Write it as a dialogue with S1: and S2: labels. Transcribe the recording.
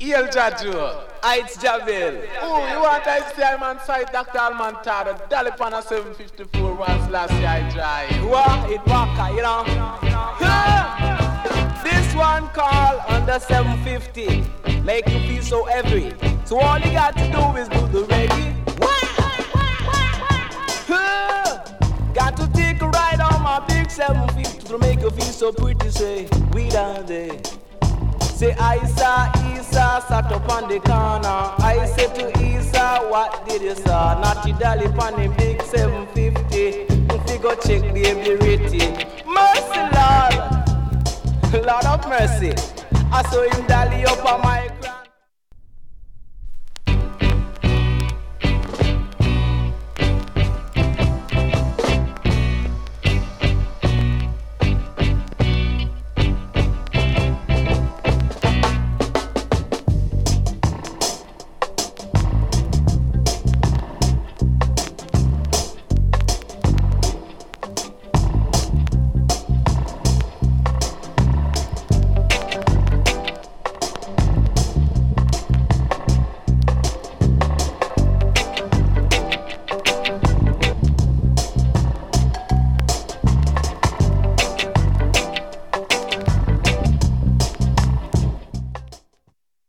S1: El Jadjo.
S2: It's Javel.
S1: Oh, you want to see him on site, Dr. Almantado, Dolly Pana 754 once last year I drive.
S2: What? It waka, you know. This one call under 750. Make you feel so heavy. So all you got to do is do the reggae. Got to take a ride on my big 750 to make you feel so pretty. Say, we down there. Say, Isa sat up on the corner. I said to Isa, what did you saw? Natty Dolly on the big 750. If you go check the ability. Mercy, Lord. Lord of mercy. I saw him Dolly up on my